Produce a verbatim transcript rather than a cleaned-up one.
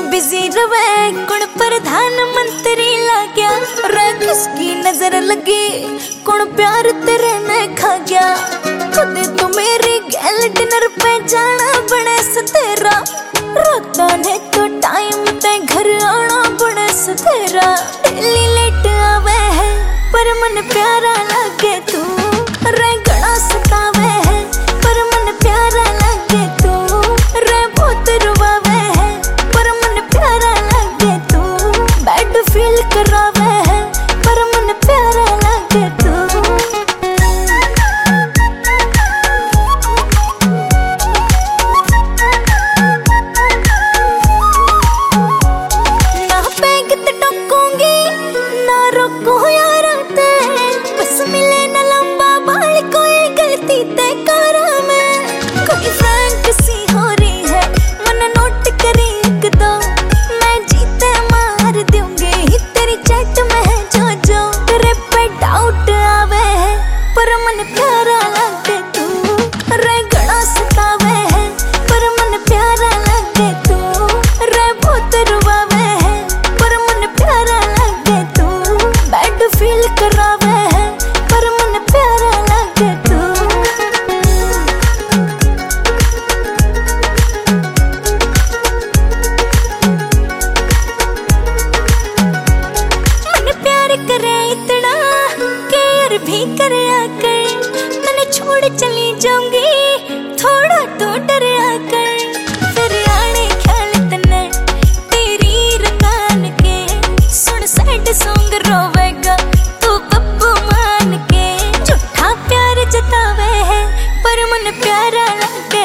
Busy रवे कौन प्रधानमंत्री लाग्या रे किसकी नजर लगी कौन प्यार तेरे में खा गया। खुद तो मेरी गैल डिनर पे जाना बड़े सतेरा राता ने तो टाइम ते घर आना बड़े सतेरा। डेली लेट आवे है पर मन प्यारा लगे तू रे गड़ा सतावे है पर मन प्यारा लगे तू रे बहुत रुवावे है पर मन प्यारा लगे तू। बैड फील करावे है पर मन प्यारा लगे तू। ना पैग ते टोकूंगी ना रोकू यारा ते बस मिले ना लंबा बाल कोई गलती ते करा मैं। कोई फ्रैंक सी हो रही है मन नोट करी एक दो मैं जीते मार दूंगी तेरी चैट में है जो जो तेरे पे डाउट आवे है पर मन प्यारा लगे तू रे गड़ा सतावे है पर मन प्यारा लगे तू रे बहुत रुवावे है पर मन प्यारा लगे तू। बैड फील करावे है पर मन प्यारा लगे तू। मन प्यार करे इतना केयर भी करे आकर तने छोड़ चली जाऊंगी थोड़ा तो डर आकर फिर आने ख्याल तने तेरी रकान के सुन सैड सॉन्ग रोवेगा तू पप्पू मान के। झूठा प्यार जतावे है पर मन प्यारा लगे